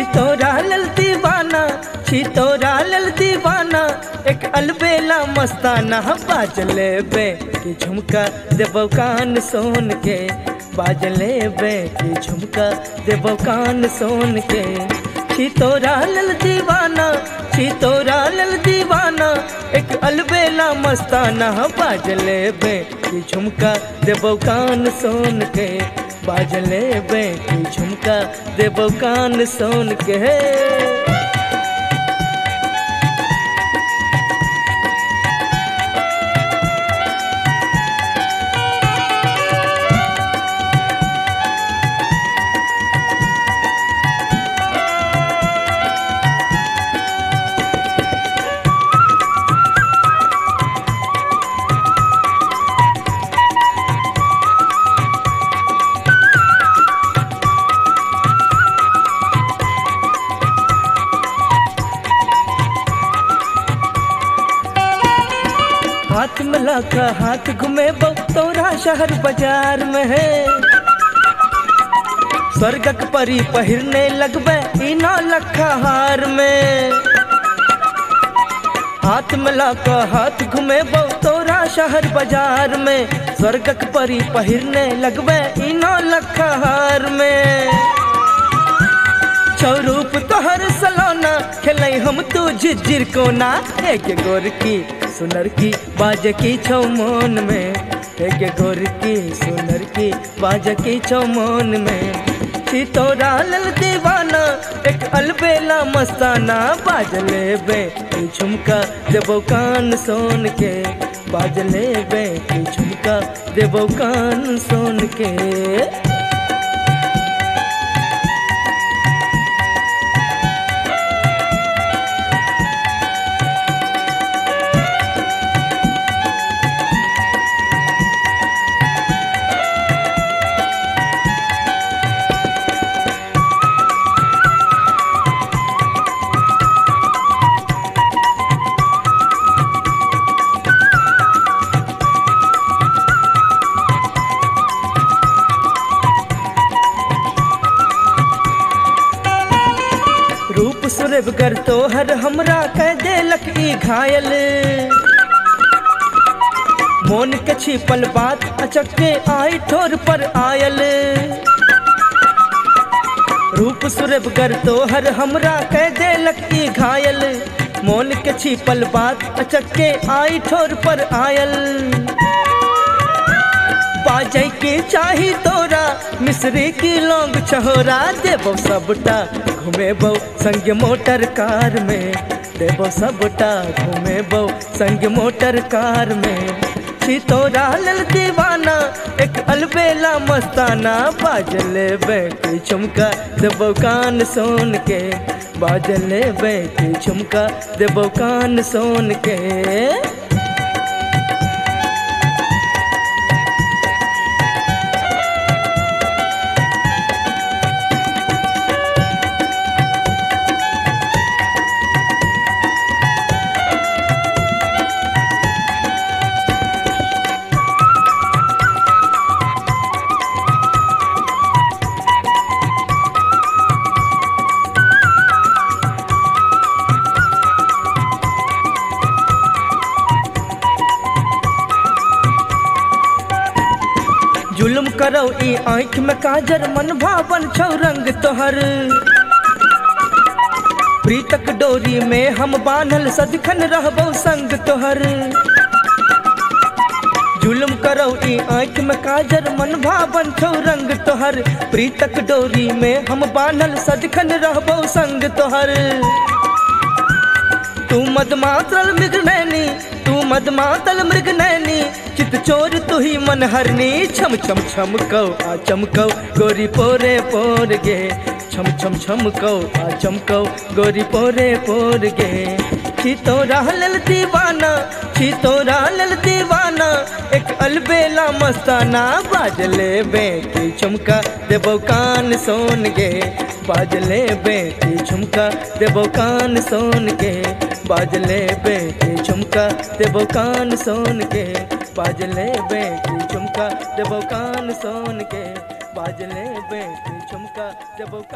तोरा लल दीवाना, छी तोरा लल दीवाना, एक अलबेला मस्ताना बाजले बे की झुमका देबो कान सोन के, बाजले बे की झुमका देबो कान सोन के। छी तोरा लल दीवाना, छी तोरा लल दीवाना, एक अलबेला मस्ताना बाजले बे की झुमका देबो कान सोन के, बाजले बे की झुमका देबो कान सोन के। हाथ मिला का हाथ घूमे बो तोरा शहर बाजार में है, स्वर्गक परी पहिरने लगबे इना लखा हार में। हाथ मिला का हाथ घूमे बो तोरा शहर बाजार में, स्वर्गक परी पहिरने लगबे इना लखा हार में। रूप तोहर सलोना खेलै हम तू झिझिर कोना, एक गोर की सुनर की बाज की छौ मन में, एक गोर की सुनर की बाज की छौ मन में। छी तोरा लल दीवाना, एक अलबेला मस्ताना बाजले बे की झुमका देबो कान सोन के, बाजले बे की झुमका देबो कान सोन के। रूप सुरभ कर तोहर हमरा कह देलक ई घायल, मोन के छिपल बात अचक्के आई ठोर पर आयल। रूप सुरभ कर तोहर हमरा कह देलक ई घायल, मोन के छिपल बात अचक्के आई ठोर पर आयल। बाजै के चाही तोरा मिस्री की लौंग छहोरा, देबो सबटा घूमेबो संग मोटर कार में, देबो सबटा घूमेबो संग मोटर कार में। छी तोरा लल दीवाना, एक अलबेला मस्ताना बाजले बे की झुमका देबो कान सोन के, बाजले बे की झुमका देबो कान सोन के। जुल्म करो ई आँख में काजर, मन भावन छौ रंग तोहर। प्रीतक डोरी में हम बान्हल सदिखन रहबो संग तोहर। जुल्म करो ई आँख में काजर, मन भावन छौ रंग तोहर। प्रीतक डोरी में हम बान्हल सदिखन रहबो संग तोहर। तू मदमातल मृगनैनी, तू मदमातल मृगनैनी, चित चोर तू ही मन हरनी। छम छम छमकौ आ चमकौ गोरी पोरे पोर गे, छम छम छमकौ आ चमकौ गोरी पोरे पोर गे। छी तोरा लल दीवाना, छी तोरा लल दीवाना, एक अलबेला मस्ताना बाजले बे की झुमका देबो कान सोन गे, बाजले बे की झुमका देबो कान सोन के, बाजले बे की झुमका देबो कान सोन के, बाजले बे की झुमका देबो कान सोन के, बाजले बे की झुमका देबो